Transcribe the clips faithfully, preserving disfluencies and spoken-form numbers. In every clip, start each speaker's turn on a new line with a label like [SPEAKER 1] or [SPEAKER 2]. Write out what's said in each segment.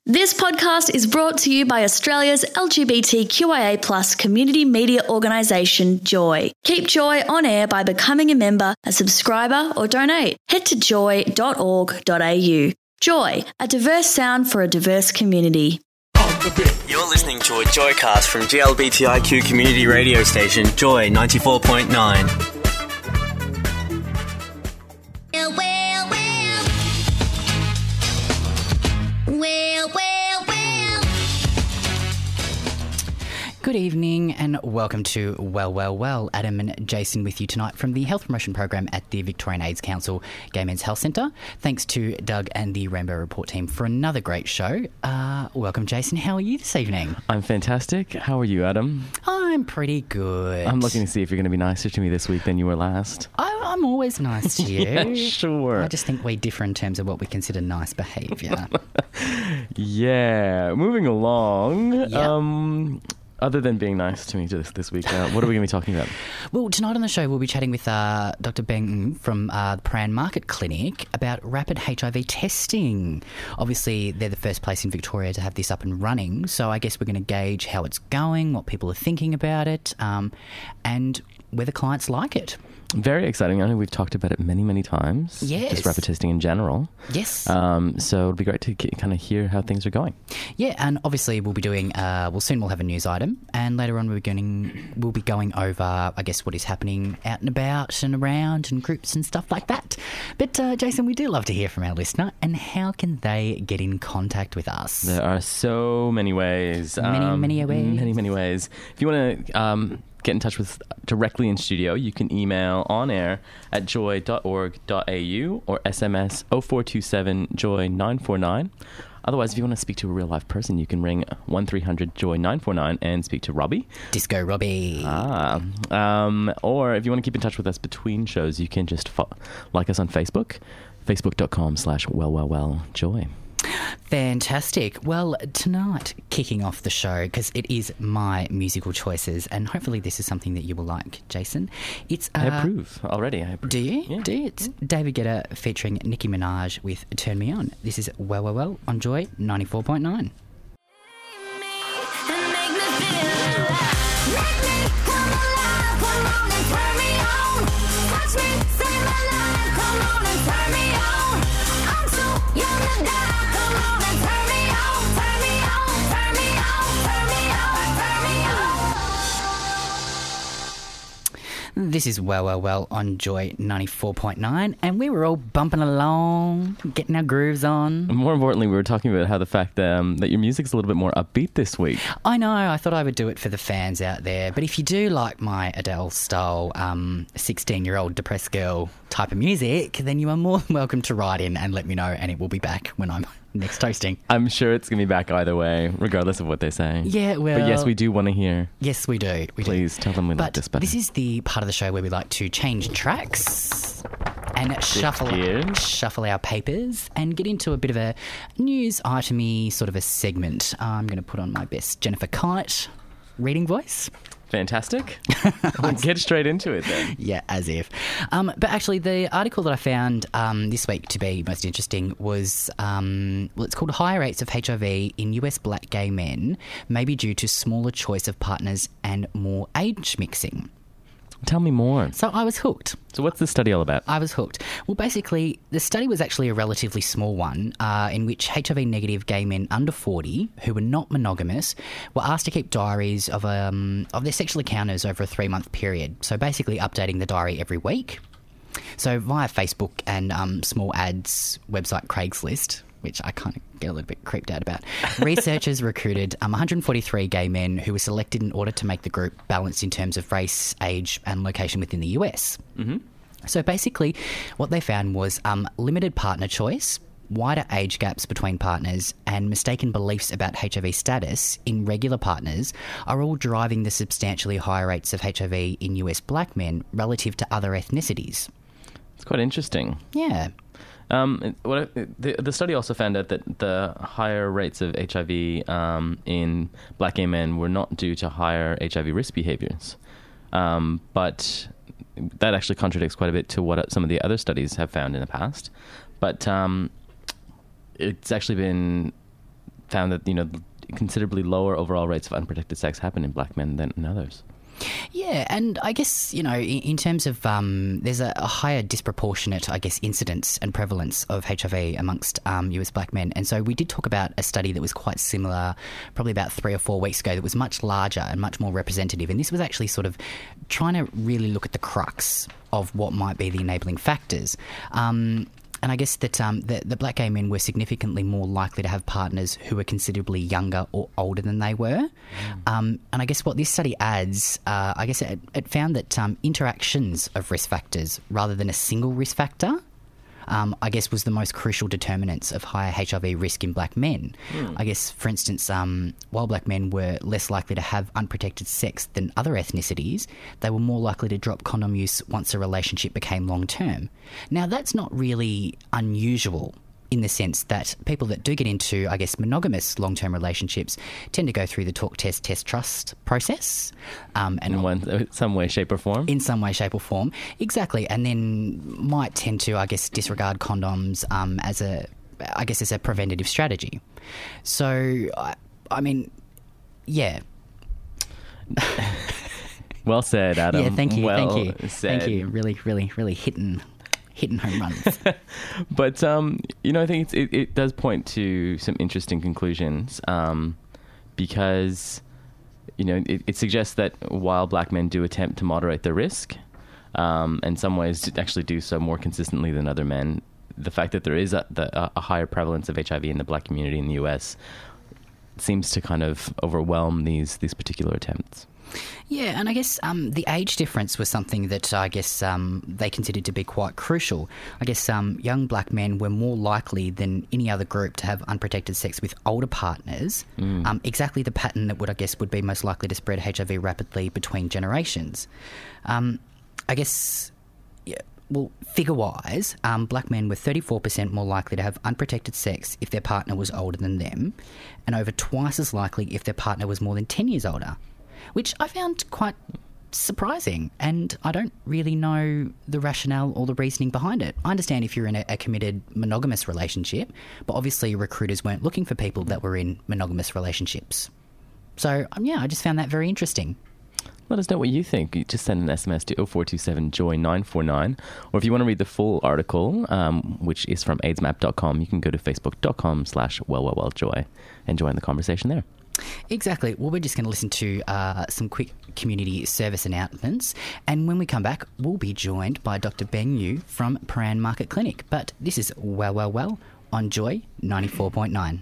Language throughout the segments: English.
[SPEAKER 1] This podcast is brought to you by Australia's L G B T Q I A plus community media organisation, Joy. Keep Joy on air by becoming a member, a subscriber or donate. Head to joy dot org dot a u. Joy, a diverse sound for a diverse community.
[SPEAKER 2] You're listening to a Joycast from G L B T I Q community radio station, Joy ninety-four point nine.
[SPEAKER 3] Well, well, well. Well, well, well.
[SPEAKER 4] Good evening and welcome to Well, Well, Well. Adam and Jason with you tonight from the Health Promotion Program at the Victorian AIDS Council Gay Men's Health Centre. Thanks to Doug and the Rainbow Report team for another great show. Uh, welcome, Jason. How are you this evening?
[SPEAKER 5] I'm fantastic. How are you, Adam?
[SPEAKER 4] I'm pretty good.
[SPEAKER 5] I'm looking to see if you're going to be nicer to me this week than you were last.
[SPEAKER 4] I, I'm always nice to you.
[SPEAKER 5] Yeah, sure.
[SPEAKER 4] I just think we differ in terms of what we consider nice behaviour.
[SPEAKER 5] Yeah. Moving along.
[SPEAKER 4] Yep.
[SPEAKER 5] Um... Other than being nice to me this, this week, uh, what are we going to be talking about?
[SPEAKER 4] Well, tonight on the show, we'll be chatting with uh, Doctor Beng from uh, the Prahran Market Clinic about rapid H I V testing. Obviously, they're the first place in Victoria to have this up and running, so I guess we're going to gauge how it's going, what people are thinking about it, um, and whether clients like it.
[SPEAKER 5] Very exciting. I know we've talked about it many, many times.
[SPEAKER 4] Yes.
[SPEAKER 5] Just rapid testing in general.
[SPEAKER 4] Yes.
[SPEAKER 5] Um, so it'll be great to k- kind of hear how things are going.
[SPEAKER 4] Yeah, and obviously we'll be doing, uh, well, soon we'll have a news item, and later on we'll be going, we'll be going over, I guess, what is happening out and about and around and groups and stuff like that. But, uh, Jason, we do love to hear from our listener, and how can they get in contact with us?
[SPEAKER 5] There are so many ways.
[SPEAKER 4] Many,
[SPEAKER 5] um,
[SPEAKER 4] many ways.
[SPEAKER 5] Many, many ways. If you want to... Um, get in touch with directly in studio, you can email on air at joy dot org dot a u or S M S oh four two seven joy nine four nine. Otherwise, if you want to speak to a real live person, you can ring one three hundred joy nine four nine and speak to Robbie.
[SPEAKER 4] Disco Robbie.
[SPEAKER 5] Ah. Um, or if you want to keep in touch with us between shows, you can just fo- like us on Facebook, facebook.com slash well, well, well, joy.
[SPEAKER 4] Fantastic. Well, tonight, kicking off the show, because it is my musical choices, and hopefully this is something that you will like, Jason. It's uh,
[SPEAKER 5] I approve already. I approve.
[SPEAKER 4] Do you?
[SPEAKER 5] Yeah.
[SPEAKER 4] Do you? It's David Guetta featuring Nicki Minaj with Turn Me On. This is Well, Well, Well on Joy ninety-four point nine. This is Well, Well, Well on Joy ninety-four point nine, and we were all bumping along, getting our grooves on.
[SPEAKER 5] More importantly, we were talking about how the fact that, um, that your music's a little bit more upbeat this week.
[SPEAKER 4] I know, I thought I would do it for the fans out there, but if you do like my Adele-style um, sixteen-year-old depressed girl type of music, then you are more than welcome to write in and let me know, and it will be back when I'm next hosting.
[SPEAKER 5] I'm sure it's going to be back either way, regardless of what they say.
[SPEAKER 4] Yeah, well...
[SPEAKER 5] But yes, we do want to hear.
[SPEAKER 4] Yes, we do. We
[SPEAKER 5] Please
[SPEAKER 4] do.
[SPEAKER 5] tell them we
[SPEAKER 4] but
[SPEAKER 5] like this better.
[SPEAKER 4] This is the part of the show where we like to change tracks and shuffle
[SPEAKER 5] gears.
[SPEAKER 4] shuffle our papers and get into a bit of a news itemy sort of a segment. I'm going to put on my best Jennifer Knight reading voice.
[SPEAKER 5] Fantastic. We'll get straight into it then.
[SPEAKER 4] Yeah, as if. Um, but actually, the article that I found um, this week to be most interesting was, um, well, it's called Higher Rates of H I V in U S Black Gay Men May be Due to Smaller Choice of Partners and More Age Mixing.
[SPEAKER 5] Tell me more.
[SPEAKER 4] So I was hooked.
[SPEAKER 5] So what's this study all about?
[SPEAKER 4] I was hooked. Well, basically, the study was actually a relatively small one uh, in which H I V-negative gay men under forty who were not monogamous were asked to keep diaries of um, of their sexual encounters over a three-month period. So basically updating the diary every week. So via Facebook and um, small ads website Craigslist, which I kind of get a little bit creeped out about, researchers recruited um, one hundred forty-three gay men who were selected in order to make the group balanced in terms of race, age and location within the U S.
[SPEAKER 5] Mm-hmm.
[SPEAKER 4] So basically what they found was um, limited partner choice, wider age gaps between partners and mistaken beliefs about H I V status in regular partners are all driving the substantially higher rates of H I V in U S black men relative to other ethnicities.
[SPEAKER 5] It's quite interesting.
[SPEAKER 4] Yeah.
[SPEAKER 5] Um, what the, the study also found out that the higher rates of H I V um, in black gay men were not due to higher H I V risk behaviors, um, but that actually contradicts quite a bit to what some of the other studies have found in the past. But um, it's actually been found that, you know, considerably lower overall rates of unprotected sex happen in black men than in others.
[SPEAKER 4] Yeah, and I guess, you know, in, in terms of, um, there's a, a higher disproportionate, I guess, incidence and prevalence of H I V amongst um, U S black men. And so we did talk about a study that was quite similar, probably about three or four weeks ago, that was much larger and much more representative. And this was actually sort of trying to really look at the crux of what might be the enabling factors. Um, And I guess that um, the, the black gay men were significantly more likely to have partners who were considerably younger or older than they were. Mm. Um, and I guess what this study adds, uh, I guess it, it found that um, interactions of risk factors rather than a single risk factor, um, I guess, was the most crucial determinants of higher H I V risk in black men. Mm. I guess, for instance, um, while black men were less likely to have unprotected sex than other ethnicities, they were more likely to drop condom use once a relationship became long-term. Now, that's not really unusual in the sense that people that do get into, I guess, monogamous long-term relationships tend to go through the talk, test, test, trust process. Um, and
[SPEAKER 5] in one, some way, shape or form?
[SPEAKER 4] In some way, shape or form. Exactly. And then might tend to, I guess, disregard condoms um, as a, I guess, as a preventative strategy. So, I, I mean, yeah.
[SPEAKER 5] Well said, Adam.
[SPEAKER 4] Yeah, thank you,
[SPEAKER 5] well
[SPEAKER 4] thank you.
[SPEAKER 5] Said.
[SPEAKER 4] Thank you. Really, really, really hitting... hitting home runs.
[SPEAKER 5] But, um, you know, I think it's, it, it does point to some interesting conclusions um, because, you know, it, it suggests that while black men do attempt to moderate their risk, um, in some ways actually do so more consistently than other men, the fact that there is a, the, a higher prevalence of H I V in the black community in the U S seems to kind of overwhelm these these particular attempts.
[SPEAKER 4] Yeah, and I guess um, the age difference was something that I guess um, they considered to be quite crucial. I guess um, young black men were more likely than any other group to have unprotected sex with older partners, mm. um, exactly the pattern that would, I guess, would be most likely to spread H I V rapidly between generations. Um, I guess... Yeah, well, figure-wise, um, black men were thirty-four percent more likely to have unprotected sex if their partner was older than them, and over twice as likely if their partner was more than ten years older, which I found quite surprising, and I don't really know the rationale or the reasoning behind it. I understand if you're in a, a committed monogamous relationship, but obviously recruiters weren't looking for people that were in monogamous relationships. So, um, yeah, I just found that very interesting.
[SPEAKER 5] Let us know what you think. You just send an S M S to oh four two seven joy nine four nine. Or if you want to read the full article, um, which is from AIDS map dot com, you can go to facebook.com slash wellwellwelljoy and join the conversation there.
[SPEAKER 4] Exactly. Well, we're just going to listen to uh, some quick community service announcements. And when we come back, we'll be joined by Doctor Ben Yu from Prahran Market Clinic. But this is Well, Well, Well on Joy ninety-four point nine.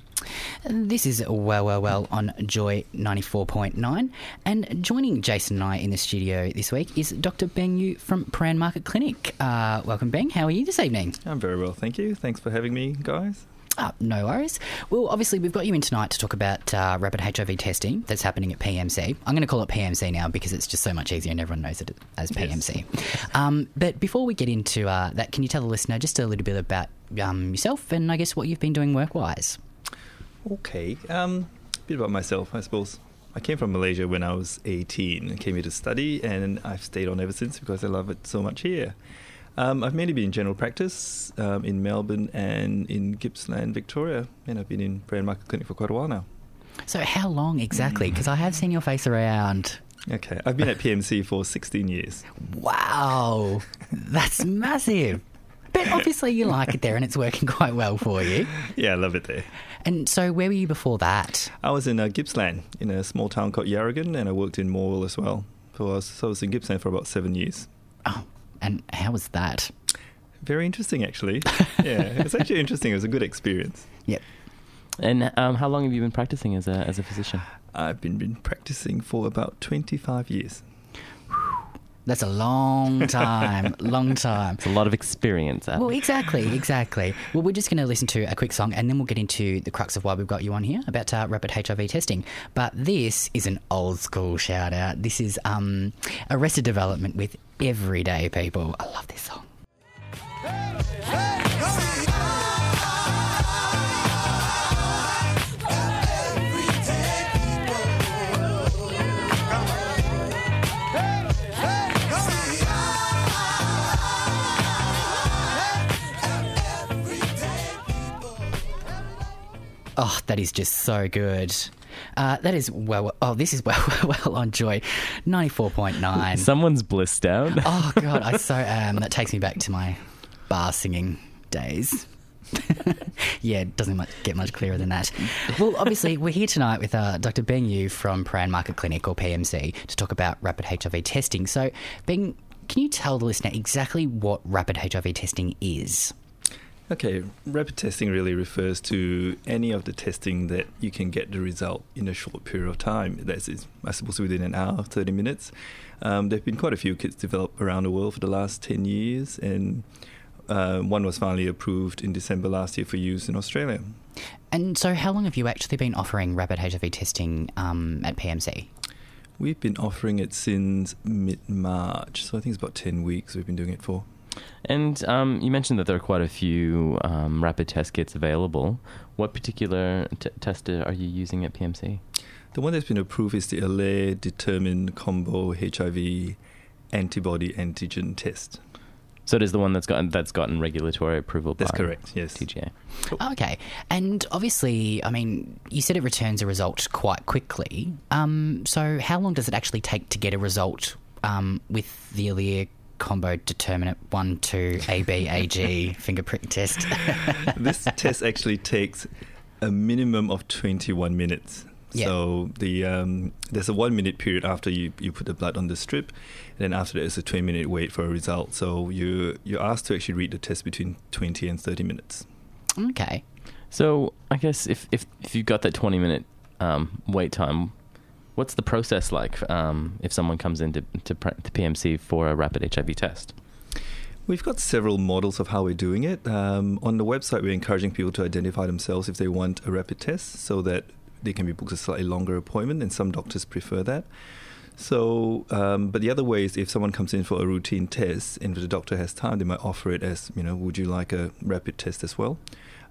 [SPEAKER 4] This is Well, Well, Well on Joy ninety-four point nine. And joining Jason and I in the studio this week is Doctor Ben Yu from Prahran Market Clinic. Uh, welcome, Ben. How are you this evening?
[SPEAKER 6] I'm very well, thank you. Thanks for having me, guys.
[SPEAKER 4] Oh, no worries. Well, obviously, we've got you in tonight to talk about uh, rapid H I V testing that's happening at P M C. I'm going to call it P M C now because it's just so much easier and everyone knows it as P M C. Yes. Um, but before we get into uh, that, can you tell the listener just a little bit about um, yourself and I guess what you've been doing work-wise?
[SPEAKER 6] Okay. Um, a bit about myself, I suppose. I came from Malaysia when I was eighteen. I came here to study and I've stayed on ever since because I love it so much here. Um, I've mainly been in general practice um, in Melbourne and in Gippsland, Victoria, and I've been in Prahran Market Clinic for quite a while now.
[SPEAKER 4] So how long exactly? Because I have seen your face around.
[SPEAKER 6] Okay, I've been at P M C for sixteen years.
[SPEAKER 4] Wow, that's massive. But obviously you like it there and it's working quite well for you.
[SPEAKER 6] Yeah, I love it there.
[SPEAKER 4] And so where were you before that?
[SPEAKER 6] I was in uh, Gippsland, in a small town called Yarragon, and I worked in Morwell as well. So I was, so I was in Gippsland for about seven years.
[SPEAKER 4] Oh, and how was that?
[SPEAKER 6] Very interesting, actually. Yeah, it was actually interesting. It was a good experience.
[SPEAKER 4] Yep.
[SPEAKER 5] And um, how long have you been practicing as a as a physician?
[SPEAKER 6] I've been, been practicing for about twenty-five years.
[SPEAKER 4] That's a long time, long time.
[SPEAKER 5] It's a lot of experience. Adam.
[SPEAKER 4] Well, exactly, exactly. Well, we're just going to listen to a quick song and then we'll get into the crux of why we've got you on here about uh, rapid H I V testing. But this is an old school shout out. This is um, Arrested Development with Everyday People. I love this song. Hey, hey, hey. Oh, that is just so good. Uh, that is well. Oh, this is well, well on Joy, ninety-four point nine.
[SPEAKER 5] Someone's blissed out.
[SPEAKER 4] Oh God, I so am. That takes me back to my bar singing days. Yeah, it doesn't much, get much clearer than that. Well, obviously, we're here tonight with uh, Doctor Beng Yu from Prahran Market Clinic, or P M C, to talk about rapid H I V testing. So, Beng, can you tell the listener exactly what rapid H I V testing is?
[SPEAKER 6] Okay, rapid testing really refers to any of the testing that you can get the result in a short period of time. That's, I suppose, within an hour, thirty minutes. Um, there have been quite a few kits developed around the world for the last ten years, and uh, one was finally approved in December last year for use in Australia.
[SPEAKER 4] And so how long have you actually been offering rapid H I V testing um, at P M C?
[SPEAKER 6] We've been offering it since mid-March, so I think it's about ten weeks we've been doing it for.
[SPEAKER 5] And um, you mentioned that there are quite a few um, rapid test kits available. What particular t- test are you using at P M C?
[SPEAKER 6] The one that's been approved is the Allaire Determine Combo H I V Antibody Antigen Test.
[SPEAKER 5] So it is the one that's gotten that's gotten regulatory approval
[SPEAKER 6] That's
[SPEAKER 5] by
[SPEAKER 6] correct, yes.
[SPEAKER 5] T G A.
[SPEAKER 4] Okay. And obviously, I mean, you said it returns a result quite quickly. Um, so how long does it actually take to get a result um, with the Allaire Combo Determinate one two A B A G finger prick test?
[SPEAKER 6] This test actually takes a minimum of twenty-one minutes.
[SPEAKER 4] Yeah.
[SPEAKER 6] So the um, there's a one minute period after you, you put the blood on the strip, and then after that it's a twenty minute wait for a result. So you you're asked to actually read the test between twenty and thirty minutes.
[SPEAKER 4] Okay.
[SPEAKER 5] So I guess if if, if you've got that twenty minute um, wait time, what's the process like um, if someone comes into to, to P M C for a rapid H I V test?
[SPEAKER 6] We've got several models of how we're doing it. Um, on the website, we're encouraging people to identify themselves if they want a rapid test, so that they can be booked a slightly longer appointment, and some doctors prefer that. So, um, but the other way is if someone comes in for a routine test and the doctor has time, they might offer it as, you know, would you like a rapid test as well?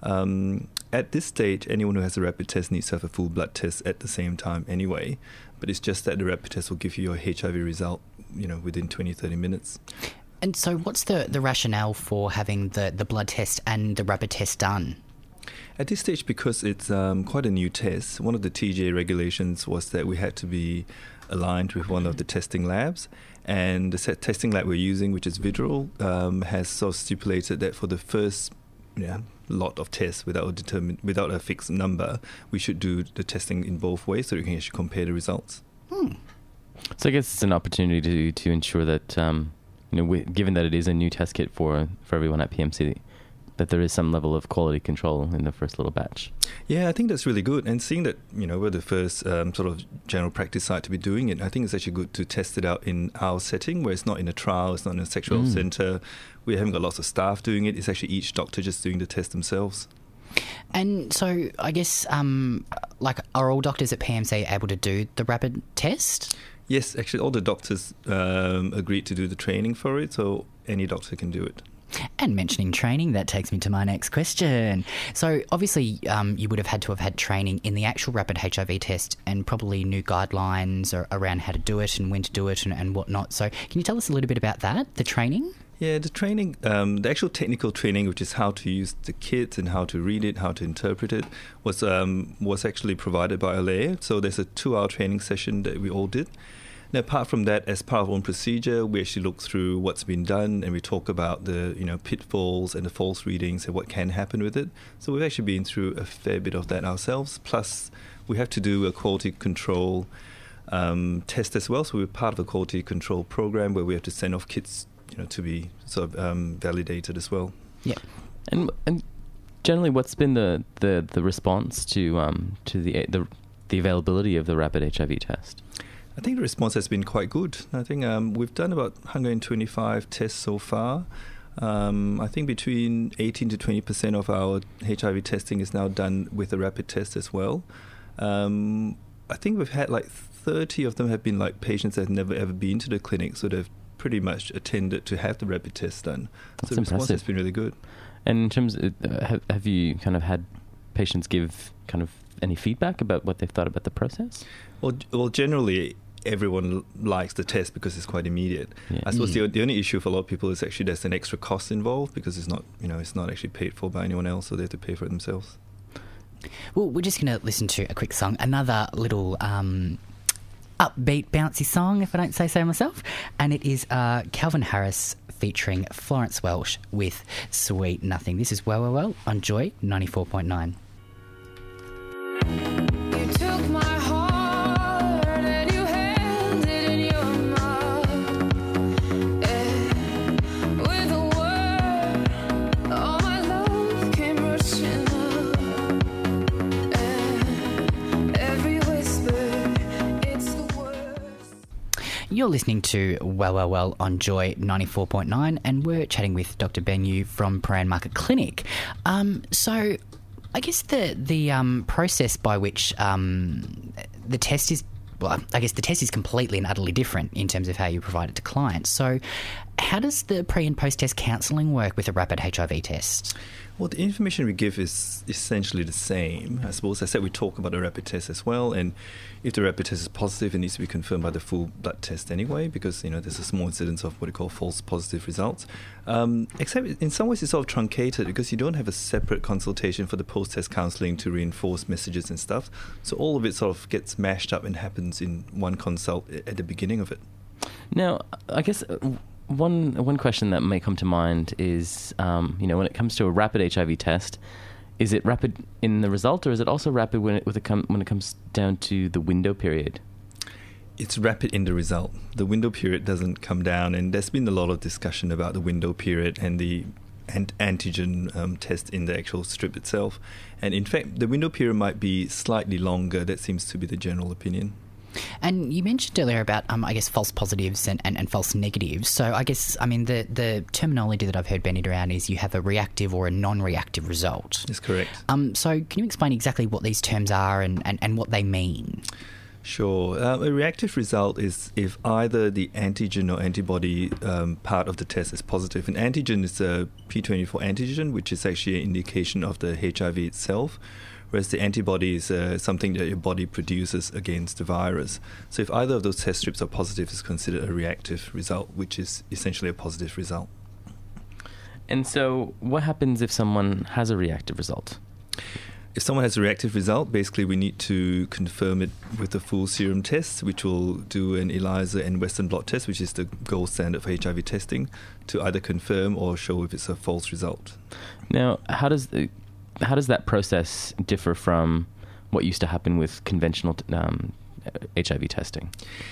[SPEAKER 6] Um, at this stage, anyone who has a rapid test needs to have a full blood test at the same time anyway, but it's just that the rapid test will give you your H I V result, you know, within twenty, thirty minutes.
[SPEAKER 4] And so what's the, the rationale for having the, the blood test and the rapid test done?
[SPEAKER 6] At this stage, because it's um, quite a new test, one of the T G A regulations was that we had to be aligned with one of the testing labs. And the set testing lab we're using, which is Vidral, um, has sort of stipulated that for the first yeah, lot of tests without a, determined, without a fixed number, we should do the testing in both ways so we can actually compare the results.
[SPEAKER 4] Hmm.
[SPEAKER 5] So I guess it's an opportunity to, to ensure that, um, you know, we, given that it is a new test kit for, for everyone at P M C, that there is some level of quality control in the first little batch.
[SPEAKER 6] Yeah, I think that's really good. And seeing that, you know, we're the first um, sort of general practice site to be doing it, I think it's actually good to test it out in our setting where it's not in a trial, it's not in a sexual mm. centre. We haven't got lots of staff doing it. It's actually each doctor just doing the test themselves.
[SPEAKER 4] And so I guess, um, like, are all doctors at P M C able to do the rapid test?
[SPEAKER 6] Yes, actually all the doctors um, agreed to do the training for it, so any doctor can do it.
[SPEAKER 4] And mentioning training, that takes me to my next question. So obviously um, you would have had to have had training in the actual rapid H I V test and probably new guidelines around how to do it and when to do it and, and whatnot. So can you tell us a little bit about that, the training?
[SPEAKER 6] Yeah, the training, um, the actual technical training, which is how to use the kit and how to read it, how to interpret it, was um, was actually provided by Allaire. So there's a two-hour training session that we all did. Now, apart from that, as part of our own procedure, we actually look through what's been done and we talk about the, you know, pitfalls and the false readings and what can happen with it. So we've actually been through a fair bit of that ourselves. Plus, we have to do a quality control um, test as well. So we're part of a quality control program where we have to send off kits, you know, to be sort of um, validated as well.
[SPEAKER 4] Yeah.
[SPEAKER 5] And and generally, what's been the, the, the response to um to the the the availability of the rapid H I V test?
[SPEAKER 6] I think the response has been quite good. I think um, we've done about one hundred twenty-five tests so far. Um, I think between eighteen to twenty percent of our H I V testing is now done with a rapid test as well. Um, I think we've had like thirty of them have been like patients that have never ever been to the clinic, so they've pretty much attended to have the rapid test done.
[SPEAKER 5] That's
[SPEAKER 6] so the response
[SPEAKER 5] impressive.
[SPEAKER 6] has been really good.
[SPEAKER 5] And in terms of, uh, have, have you kind of had patients give kind of any feedback about what they've thought about the process?
[SPEAKER 6] Well, well, generally, everyone likes the test because it's quite immediate.
[SPEAKER 5] Yeah.
[SPEAKER 6] I suppose
[SPEAKER 4] Mm.
[SPEAKER 6] the, the only issue for a lot of people is actually there's an extra cost involved because it's not, you know, it's not actually paid for by anyone else, so they have to pay for it themselves.
[SPEAKER 4] Well, we're just going to listen to a quick song, another little um, upbeat, bouncy song, if I don't say so myself, and it is uh, Calvin Harris featuring Florence Welsh with Sweet Nothing. This is Well, Well, Well on Joy ninety-four point nine.
[SPEAKER 7] You took my heart and you held it in your mouth. And with a word, all my love came rushing up. And every whisper, it's the worst.
[SPEAKER 4] You're listening to Well, Well, Well on Joy ninety-four point nine, and we're chatting with Doctor Ben Yu from Prahran Market Clinic. Um, so... I guess the the um, process by which um, the test is, well, I guess the test is completely and utterly different in terms of how you provide it to clients. So how does the pre- and post-test counselling work with a rapid H I V test?
[SPEAKER 6] Well, the information we give is essentially the same. I suppose I said we talk about the rapid test as well, and if the rapid test is positive, it needs to be confirmed by the full blood test anyway, because, you know, there's a small incidence of what we call false positive results. Um, except in some ways it's sort of truncated because you don't have a separate consultation for the post-test counselling to reinforce messages and stuff. So all of it sort of gets mashed up and happens in one consult at the beginning of it.
[SPEAKER 5] Now, I guess... Uh, One one question that may come to mind is, um, you know, when it comes to a rapid H I V test, is it rapid in the result, or is it also rapid when it, with it com- when it comes down to the window period?
[SPEAKER 6] It's rapid in the result. The window period doesn't come down, and there's been a lot of discussion about the window period and the ant- antigen um, test in the actual strip itself. And in fact, the window period might be slightly longer. That seems to be the general opinion.
[SPEAKER 4] And you mentioned earlier about, um, I guess, false positives and, and, and false negatives. So I guess, I mean, the, the terminology that I've heard bandied around is you have a reactive or a non-reactive result.
[SPEAKER 6] That's correct.
[SPEAKER 4] Um, so can you explain exactly what these terms are and, and, and what they mean?
[SPEAKER 6] Sure. Um, a reactive result is if either the antigen or antibody um, part of the test is positive. An antigen is a P twenty-four antigen, which is actually an indication of the H I V itself, whereas the antibody is uh, something that your body produces against the virus. So if either of those test strips are positive, it's considered a reactive result, which is essentially a positive result.
[SPEAKER 5] And so what happens if someone has a reactive result?
[SPEAKER 6] If someone has a reactive result, basically we need to confirm it with a full serum test, which will do an ELISA and Western blot test, which is the gold standard for H I V testing, to either confirm or show if it's a false result.
[SPEAKER 5] Now, how does the, how does that process differ from what used to happen with conventional um, H I V testing?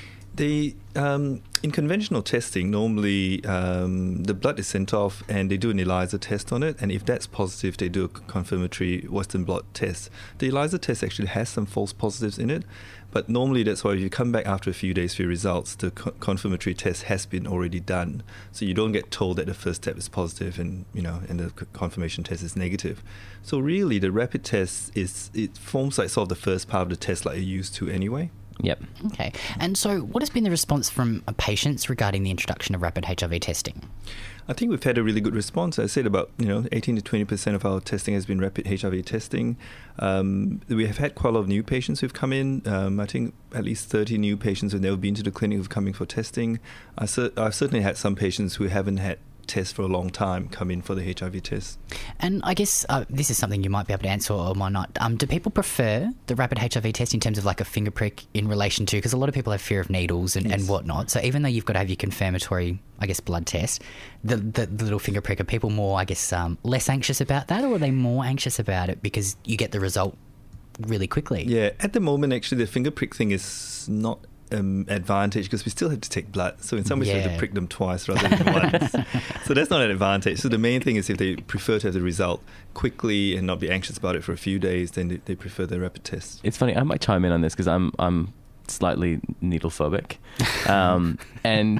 [SPEAKER 6] They, um, in conventional testing, normally um, the blood is sent off and they do an ELISA test on it, and if that's positive, they do a confirmatory Western blot test. The ELISA test actually has some false positives in it, but normally that's why if you come back after a few days for your results, the co- confirmatory test has been already done, so you don't get told that the first step is positive and you know and the c- confirmation test is negative. So really, the rapid test is it forms like sort of the first part of the test, like you're used to anyway.
[SPEAKER 5] Yep.
[SPEAKER 4] Okay. And so what has been the response from patients regarding the introduction of rapid H I V testing?
[SPEAKER 6] I think we've had a really good response. I said about you know eighteen to twenty percent of our testing has been rapid H I V testing. Um, we have had quite a lot of new patients who've come in. Um, I think at least thirty new patients who've never been to the clinic who've come in for testing. I cer- I've certainly had some patients who haven't had tests for a long time come in for the H I V test.
[SPEAKER 4] And I guess uh, this is something you might be able to answer or might not. Um, do people prefer the rapid H I V test in terms of like a finger prick in relation to, because a lot of people have fear of needles and,
[SPEAKER 6] Yes.
[SPEAKER 4] and whatnot, so even though you've got to have your confirmatory, I guess, blood test, the, the, the little finger prick, are people more, I guess, um, less anxious about that, or are they more anxious about it because you get the result really quickly?
[SPEAKER 6] Yeah, at the moment actually the finger prick thing is not Um, advantage because we still have to take blood, so in some ways we have
[SPEAKER 4] Yeah.
[SPEAKER 6] to prick them twice rather than once. So that's not an advantage. So the main thing is if they prefer to have the result quickly and not be anxious about it for a few days, then they, they prefer the rapid test.
[SPEAKER 5] It's funny. I might chime in on this because I'm I'm slightly needle phobic, um, and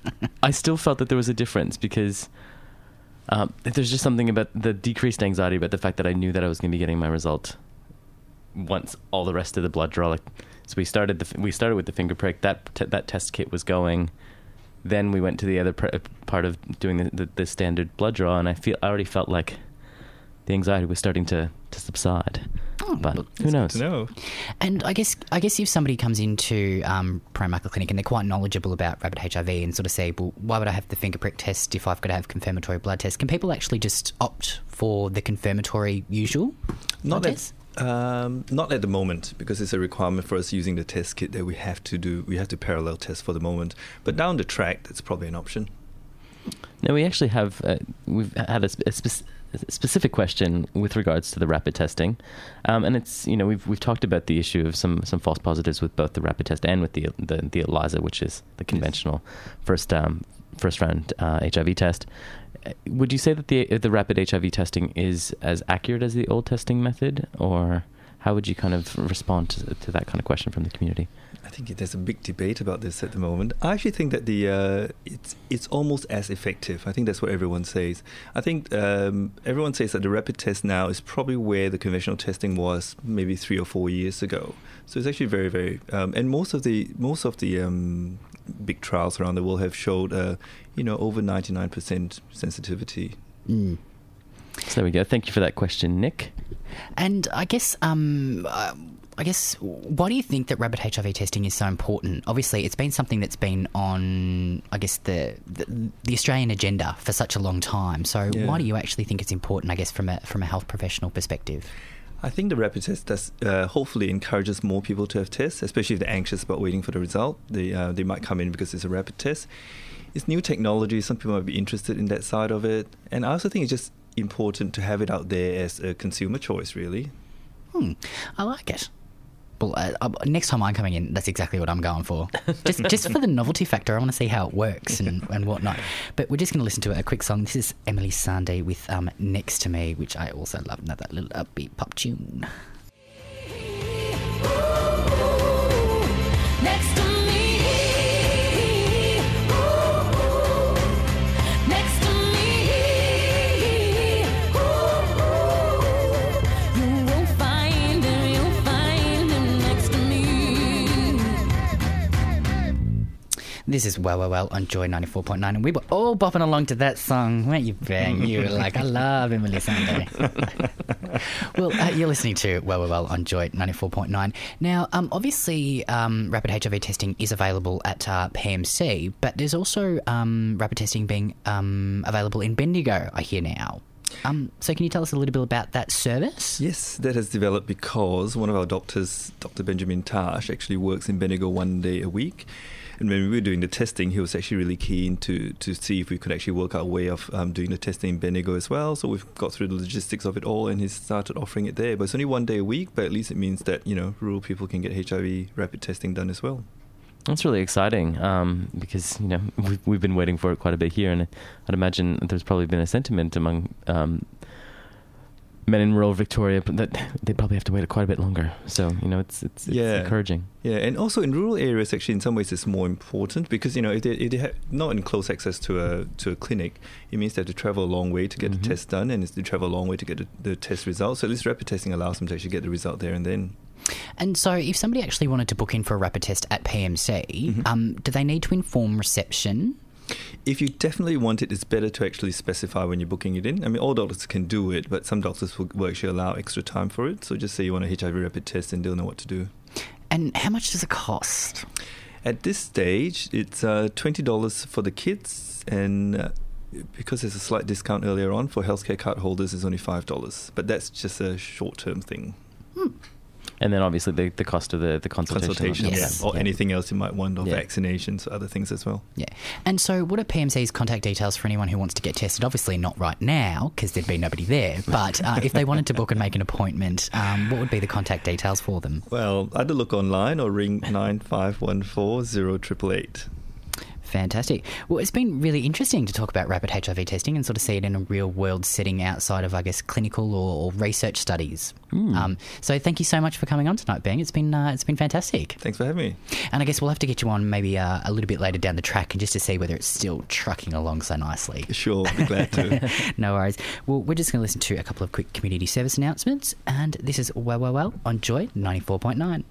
[SPEAKER 5] I still felt that there was a difference because um, there's just something about the decreased anxiety about the fact that I knew that I was going to be getting my result once all the rest of the blood draw. Like, so we started the we started with the finger prick. That t- that test kit was going. Then we went to the other pr- part of doing the, the, the standard blood draw, and I feel I already felt like the anxiety was starting to, to subside.
[SPEAKER 4] Oh,
[SPEAKER 5] but
[SPEAKER 4] well,
[SPEAKER 5] who knows?
[SPEAKER 6] To know.
[SPEAKER 4] And I guess I guess if somebody comes into um, Prahran Market Clinic and they're quite knowledgeable about rapid H I V and sort of say, well, why would I have the finger prick test if I've got to have confirmatory blood tests? Can people actually just opt for the confirmatory usual
[SPEAKER 6] Not
[SPEAKER 4] blood
[SPEAKER 6] ev-
[SPEAKER 4] test?
[SPEAKER 6] Um, not at the moment, because it's a requirement for us using the test kit that we have to do. We have to parallel test for the moment. But down the track, that's probably an option.
[SPEAKER 5] Now, we actually have, uh, we've had a, spe- a, spec- a specific question with regards to the rapid testing. Um, and it's, you know, we've we've talked about the issue of some, some false positives with both the rapid test and with the the, the ELISA, which is the conventional first um, first round uh, H I V test. Would you say that the the rapid H I V testing is as accurate as the old testing method, or how would you kind of respond to, to that kind of question from the community?
[SPEAKER 6] I think there's a big debate about this at the moment. I actually think that the uh, it's it's almost as effective. I think that's what everyone says. I think um, everyone says that the rapid test now is probably where the conventional testing was maybe three or four years ago. So it's actually very, very, um, and most of the most of the um, big trials around the world have showed, uh, you know, over ninety-nine percent sensitivity.
[SPEAKER 4] Mm.
[SPEAKER 5] So there we go. Thank you for that question, Nick.
[SPEAKER 4] And I guess, um, uh, I guess, why do you think that rapid H I V testing is so important? Obviously, it's been something that's been on, I guess, the the, the Australian agenda for such a long time. So
[SPEAKER 6] Yeah.
[SPEAKER 4] why do you actually think it's important, I guess, from a from a health professional perspective?
[SPEAKER 6] I think the rapid test does uh, hopefully encourages more people to have tests, especially if they're anxious about waiting for the result. They uh, they might come in because it's a rapid test. It's new technology. Some people might be interested in that side of it, and I also think it's just important to have it out there as a consumer choice, really.
[SPEAKER 4] Hmm, I like it. Well, uh, uh, next time I'm coming in, that's exactly what I'm going for. Just just for the novelty factor. I want to see how it works and, and whatnot. But we're just going to listen to a quick song. This is Emily Sandé with um, Next to Me, which I also love. Another little upbeat pop tune.
[SPEAKER 7] Next to me, next to me, you won't find him, you'll find him next to me.
[SPEAKER 4] This is Well, Well, Well on Joy ninety-four point nine, and we were all bopping along to that song, weren't you, Ben? You were like, I love Emily Sandé. Well, uh, you're listening to Well, Well, Well on Joy ninety-four point nine. Now, um, obviously, um, rapid H I V testing is available at uh, P M C, but there's also um, rapid testing being um, available in Bendigo, I hear now. Um, so can you tell us a little bit about that service?
[SPEAKER 6] Yes, that has developed because one of our doctors, Doctor Benjamin Tash, actually works in Bendigo one day a week. And when we were doing the testing, he was actually really keen to, to see if we could actually work out a way of um, doing the testing in Bendigo as well. So we've got through the logistics of it all, and he's started offering it there. But it's only one day a week, but at least it means that, you know, rural people can get H I V rapid testing done as well.
[SPEAKER 5] That's really exciting um, because, you know, we've, we've been waiting for it quite a bit here, and I'd imagine there's probably been a sentiment among um, men in rural Victoria that they probably have to wait quite a bit longer. So, you know, it's it's, it's
[SPEAKER 6] Yeah.
[SPEAKER 5] encouraging.
[SPEAKER 6] Yeah, and also in rural areas, actually, in some ways, it's more important because, you know, if they, if they have not in close access to a to a clinic, it means they have to travel a long way to get
[SPEAKER 5] Mhm.
[SPEAKER 6] the test done, and it's to travel a long way to get the, the test results. So at least rapid testing allows them to actually get the result there and then.
[SPEAKER 4] And so if somebody actually wanted to book in for a rapid test at P M C,
[SPEAKER 6] Mm-hmm.
[SPEAKER 4] um, do they need to inform reception?
[SPEAKER 6] If you definitely want it, it's better to actually specify when you're booking it in. I mean, all doctors can do it, but some doctors will, will actually allow extra time for it. So just say you want a H I V rapid test and they'll know what to do.
[SPEAKER 4] And how much does it cost?
[SPEAKER 6] At this stage, it's uh, twenty dollars for the kids, and uh, because there's a slight discount earlier on, for healthcare card holders, it's only five dollars. But that's just a short-term thing.
[SPEAKER 5] And then obviously the, the cost of the, the consultation.
[SPEAKER 6] Consultation,
[SPEAKER 4] Yes.
[SPEAKER 6] yeah. Or
[SPEAKER 4] Yeah.
[SPEAKER 6] anything else you might want, or
[SPEAKER 5] Yeah.
[SPEAKER 6] vaccinations, or other things as well.
[SPEAKER 4] Yeah. And so what are P M C's contact details for anyone who wants to get tested? Obviously not right now because there'd be nobody there. But uh, if they wanted to book and make an appointment, um, what would be the contact details for them?
[SPEAKER 6] Well, either look online or ring nine five one four zero eight eight eight.
[SPEAKER 4] Fantastic. Well, it's been really interesting to talk about rapid H I V testing and sort of see it in a real world setting outside of, I guess, clinical or, or research studies. Um, so thank you so much for coming on tonight, Ben. It's been uh, it's been fantastic.
[SPEAKER 6] Thanks for having me.
[SPEAKER 4] And I guess we'll have to get you on maybe uh, a little bit later down the track and just to see whether it's still trucking along so nicely.
[SPEAKER 6] Sure, be glad to.
[SPEAKER 4] No worries. Well, we're just going to listen to a couple of quick community service announcements. And this is Well, Well, Well on Joy ninety-four point nine.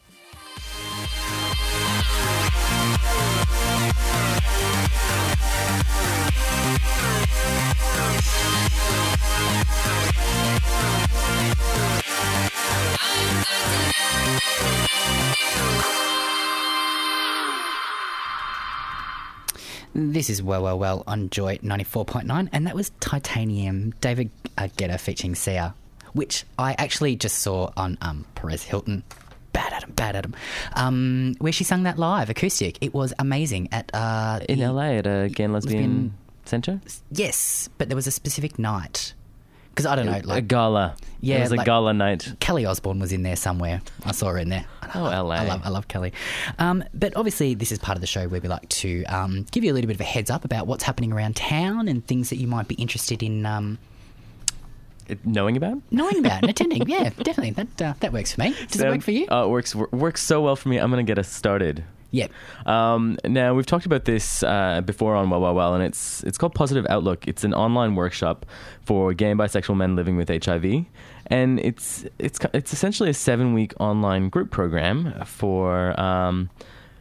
[SPEAKER 4] This is Well, Well, Well on Joy ninety-four point nine, and that was Titanium, David uh, Guetta featuring Sia. which I actually just saw on um, Perez Hilton. Bad Adam, bad Adam. Um, where she sung that live, acoustic. It was amazing at uh,
[SPEAKER 5] In
[SPEAKER 4] the-
[SPEAKER 5] L A at a gay and lesbian,
[SPEAKER 4] lesbian-
[SPEAKER 5] centre?
[SPEAKER 4] Yes, but there was a specific night. Because I don't know,
[SPEAKER 5] a
[SPEAKER 4] like
[SPEAKER 5] gala.
[SPEAKER 4] Yeah,
[SPEAKER 5] It was a
[SPEAKER 4] like-
[SPEAKER 5] gala night.
[SPEAKER 4] Kelly Osbourne was in there somewhere. I saw her in there.
[SPEAKER 5] Oh, L A.
[SPEAKER 4] I love, I love Kelly. Um, but obviously, this is part of the show where we like to um, give you a little bit of a heads up about what's happening around town and things that you might be interested in um,
[SPEAKER 5] It- knowing about?
[SPEAKER 4] knowing about and attending. Yeah, definitely. That uh, that works for me. Does it work for you?
[SPEAKER 5] Oh, it works, works so well for me. I'm going to get us started.
[SPEAKER 4] Yep.
[SPEAKER 5] Um, now we've talked about this uh, before on Well Well Well, and it's it's called Positive Outlook. It's an online workshop for gay and bisexual men living with H I V, and it's it's it's essentially a seven week online group program for um,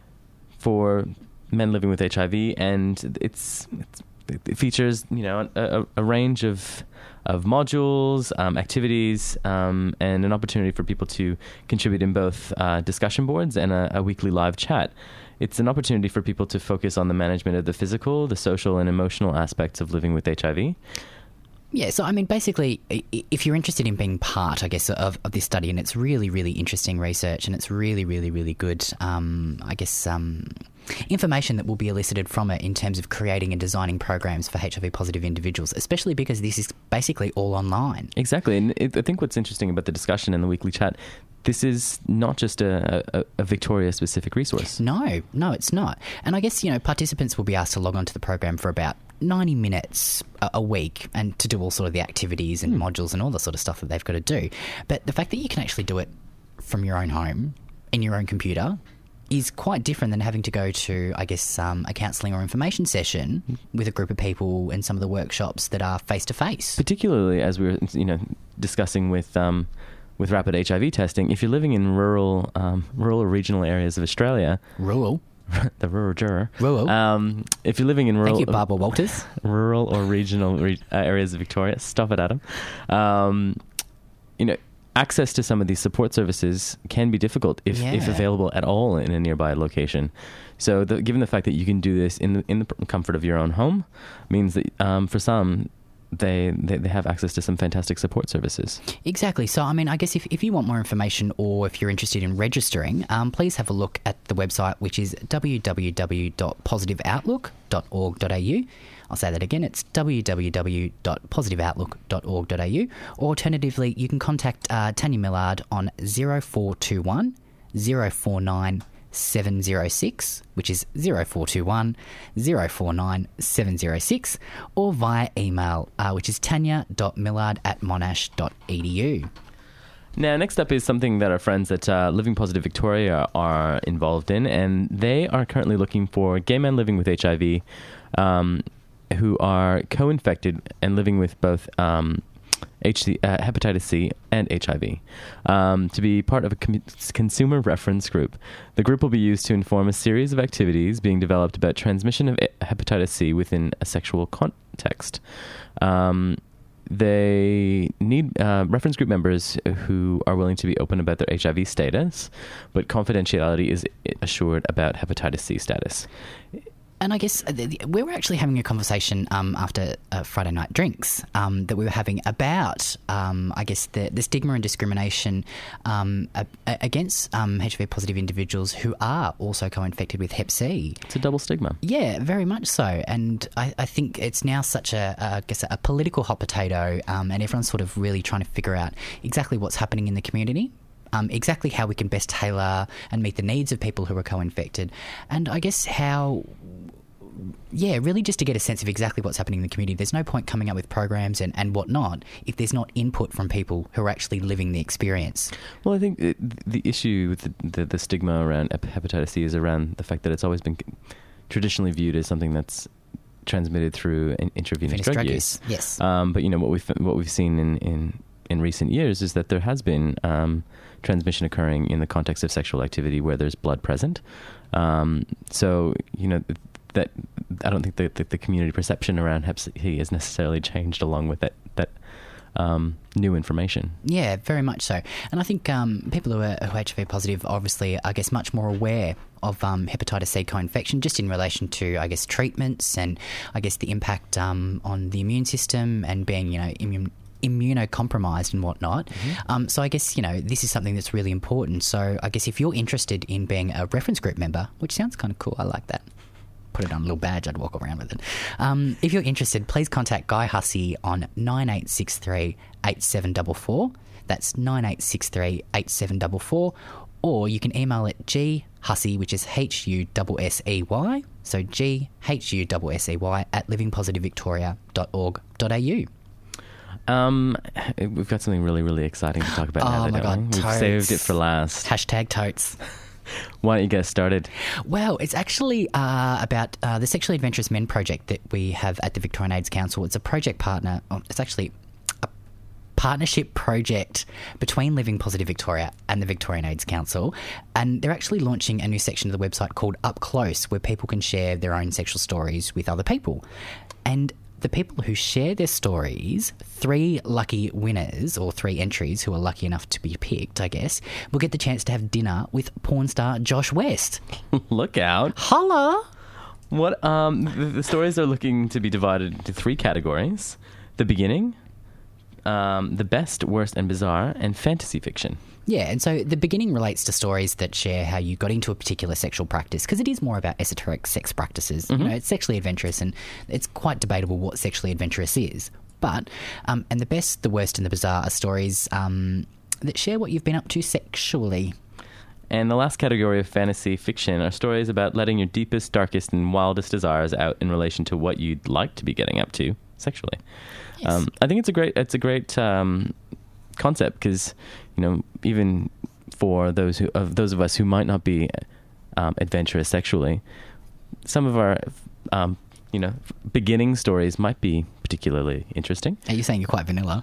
[SPEAKER 5] for men living with H I V, and it's, it's it features you know a, a range of of modules, um, activities, um, and an opportunity for people to contribute in both uh, discussion boards and a, a weekly live chat. It's an opportunity for people to focus on the management of the physical, the social, and emotional aspects of living with H I V.
[SPEAKER 4] Yeah, so I mean, basically, i- if you're interested in being part, I guess, of, of this study, and it's really, really interesting research, and it's really, really, really good, um, I guess, um, information that will be elicited from it in terms of creating and designing programs for H I V positive individuals, especially because this is basically all online.
[SPEAKER 5] Exactly, and it, I think what's interesting about the discussion and the weekly chat, this is not just a, a, a Victoria-specific resource.
[SPEAKER 4] No, no, it's not. And I guess, you know, participants will be asked to log on to the program for about ninety minutes a, a week and to do all sort of the activities and modules and all the sort of stuff that they've got to do. But the fact that you can actually do it from your own home, in your own computer, is quite different than having to go to, I guess, um, a counselling or information session with a group of people and some of the workshops that are face-to-face.
[SPEAKER 5] Particularly as we were, you know, discussing with um, with rapid H I V testing, if you're living in rural, um, rural or regional areas of Australia,
[SPEAKER 4] Rural.
[SPEAKER 5] the rural juror,
[SPEAKER 4] Rural.
[SPEAKER 5] Um, if you're living in rural,
[SPEAKER 4] Thank you, Barbara Walters.
[SPEAKER 5] rural or regional re- uh, areas of Victoria, stop it, Adam. Um, you know, access to some of these support services can be difficult if, if
[SPEAKER 4] Yeah.
[SPEAKER 5] available at all in a nearby location. So, the, given the fact that you can do this in the, in the comfort of your own home, means that um, for some, they, they they have access to some fantastic support services.
[SPEAKER 4] Exactly. So, I mean, I guess if, if you want more information or if you're interested in registering, um, please have a look at the website, which is w w w dot positive outlook dot org dot a u. I'll say that again. It's w w w dot positive outlook dot org dot a u. Or alternatively, you can contact uh, Tanya Millard on zero four two one zero four nine seven zero six, which is zero four two one zero four nine seven zero six, or via email, uh, which is tanya dot millard at monash dot e d u.
[SPEAKER 5] Now, next up is something that our friends at uh, Living Positive Victoria are involved in, and they are currently looking for gay men living with H I V um, who are co-infected and living with both um, H C, uh, hepatitis C and H I V um, to be part of a com- consumer reference group. The group will be used to inform a series of activities being developed about transmission of hepatitis C within a sexual context. Um, They need uh, reference group members who are willing to be open about their H I V status, but confidentiality is assured about hepatitis C status.
[SPEAKER 4] And I guess uh, th- th- we were actually having a conversation um, after uh, Friday night drinks um, that we were having about, um, I guess, the, the stigma and discrimination um, a- a- against um, H I V positive individuals who are also co-infected with Hep C.
[SPEAKER 5] It's a double stigma.
[SPEAKER 4] Yeah, very much so. And I, I think it's now such a, a, I guess, a political hot potato, um, and everyone's sort of really trying to figure out exactly what's happening in the community. Um, exactly how we can best tailor and meet the needs of people who are co-infected. And I guess how, yeah, really just to get a sense of exactly what's happening in the community. There's no point coming up with programs and, and whatnot if there's not input from people who are actually living the experience.
[SPEAKER 5] Well, I think it, the issue with the, the, the stigma around hep- hepatitis C is around the fact that it's always been traditionally viewed as something that's transmitted through in- intravenous drug,
[SPEAKER 4] drug
[SPEAKER 5] use.
[SPEAKER 4] use, yes.
[SPEAKER 5] Um, but you know what we've what we've seen in, in in recent years is that there has been um, transmission occurring in the context of sexual activity where there's blood present. Um, so you know that I don't think that the, the community perception around hep C has necessarily changed along with that that um, new information.
[SPEAKER 4] Yeah, very much so. And I think um, people who are, who are H I V positive are obviously, I guess, much more aware of um, hepatitis C co-infection just in relation to, I guess, treatments and, I guess, the impact um, on the immune system and being, you know, immune immunocompromised and whatnot. Mm-hmm. Um, so I guess, you know, this is something that's really important. So I guess if you're interested in being a reference group member, which sounds kind of cool, I like that. Put it on a little badge, I'd walk around with it. Um, if you're interested, please contact Guy Hussey on nine eight six three, eight seven four four. That's nine eight six three, eight seven four four. Or you can email it G Hussey, which is H U S S E Y. So G H U S S E Y at living positive victoria dot org dot a u.
[SPEAKER 5] Um, we've got something really, really exciting to talk about
[SPEAKER 4] Oh
[SPEAKER 5] now.
[SPEAKER 4] my
[SPEAKER 5] don't
[SPEAKER 4] God,
[SPEAKER 5] we? We've
[SPEAKER 4] totes.
[SPEAKER 5] saved it for last.
[SPEAKER 4] Hashtag totes.
[SPEAKER 5] Why don't you get us started?
[SPEAKER 4] Well, it's actually uh, about uh, the Sexually Adventurous Men project that we have at the Victorian AIDS Council. It's a project partner. Oh, it's actually a partnership project between Living Positive Victoria and the Victorian AIDS Council. And they're actually launching a new section of the website called Up Close, where people can share their own sexual stories with other people. And the people who share their stories, three lucky winners or three entries who are lucky enough to be picked, I guess, will get the chance to have dinner with porn star Josh West.
[SPEAKER 5] Look out.
[SPEAKER 4] Holla!
[SPEAKER 5] What um the, the stories are looking to be divided into three categories: the beginning, um, the best, worst, and bizarre, and fantasy fiction.
[SPEAKER 4] Yeah, and so the beginning relates to stories that share how you got into a particular sexual practice, because it is more about esoteric sex practices. Mm-hmm. You know, it's sexually adventurous, and it's quite debatable what sexually adventurous is. But, um, and the best, the worst, and the bizarre are stories um, that share what you've been up to sexually.
[SPEAKER 5] And the last category of fantasy fiction are stories about letting your deepest, darkest, and wildest desires out in relation to what you'd like to be getting up to sexually.
[SPEAKER 4] Yes.
[SPEAKER 5] Um, I think it's a great, it's a great um, concept because, you know, even for those who of those of us who might not be um, adventurous sexually, some of our, um, you know, beginning stories might be particularly interesting.
[SPEAKER 4] Are you saying you're quite vanilla?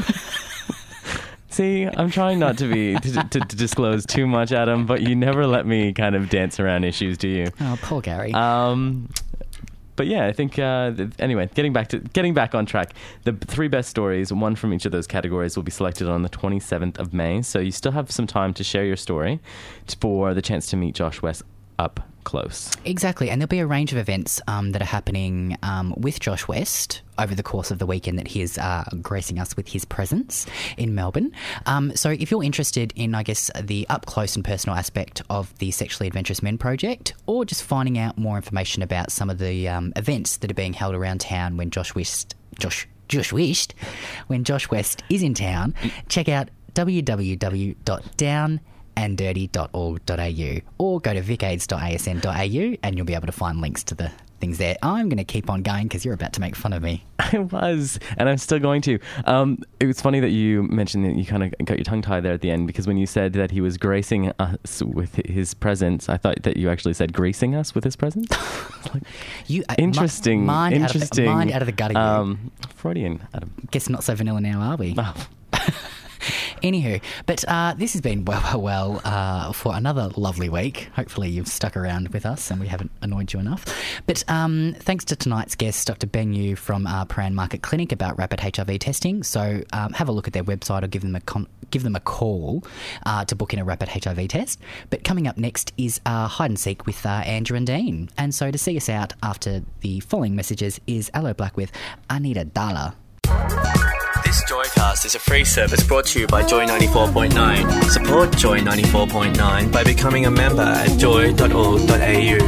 [SPEAKER 5] See, I'm trying not to be to, to, to disclose too much, Adam, but you never let me kind of dance around issues, do you?
[SPEAKER 4] Oh, poor Gary.
[SPEAKER 5] Um, but yeah, I think uh, th- anyway, getting back to getting back on track, the three best stories, one from each of those categories, will be selected on the twenty-seventh of May. So you still have some time to share your story for the chance to meet Josh West up close.
[SPEAKER 4] Exactly, and there'll be a range of events um, that are happening um, with Josh West over the course of the weekend that he is uh, gracing us with his presence in Melbourne. Um, so if you're interested in, I guess, the up-close and personal aspect of the Sexually Adventurous Men project, or just finding out more information about some of the um, events that are being held around town when Josh West... Josh... Josh West... When Josh West is in town, check out w w w dot down and dirty dot org dot a u or go to vic aids dot a s n dot a u and you'll be able to find links to the things there. I'm going to keep on going because you're about to make fun of me.
[SPEAKER 5] I was, and I'm still going to. Um, it was funny that you mentioned that you kind of got your tongue tied there at the end, because when you said that he was gracing us with his presence, I thought that you actually said gracing us with his presence. Like,
[SPEAKER 4] You uh,
[SPEAKER 5] interesting,
[SPEAKER 4] mi- mind
[SPEAKER 5] interesting.
[SPEAKER 4] Out of the, mind out of the gutter. You.
[SPEAKER 5] Um, Freudian, Adam.
[SPEAKER 4] Guess not so vanilla now, are we?
[SPEAKER 5] Oh.
[SPEAKER 4] Anywho, but uh, this has been well, well, well uh, for another lovely week. Hopefully you've stuck around with us and we haven't annoyed you enough. But um, thanks to tonight's guest, Doctor Ben Yu from uh, Paran Market Clinic, about rapid H I V testing. So um, have a look at their website or give them a con- give them a call uh, to book in a rapid H I V test. But coming up next is uh, Hide and Seek with uh, Andrew and Dean. And so to see us out after the following messages is Aloe Black with I Need a Dollar.
[SPEAKER 2] This Joycast is a free service brought to you by Joy ninety-four point nine. Support Joy ninety-four point nine by becoming a member at joy dot org dot a u.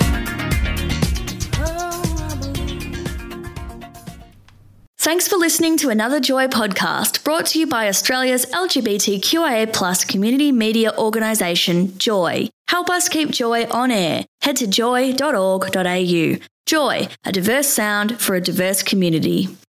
[SPEAKER 1] Thanks for listening to another Joy podcast brought to you by Australia's L G B T Q I A plus community media organisation, Joy. Help us keep Joy on air. Head to joy dot org dot a u. Joy, a diverse sound for a diverse community.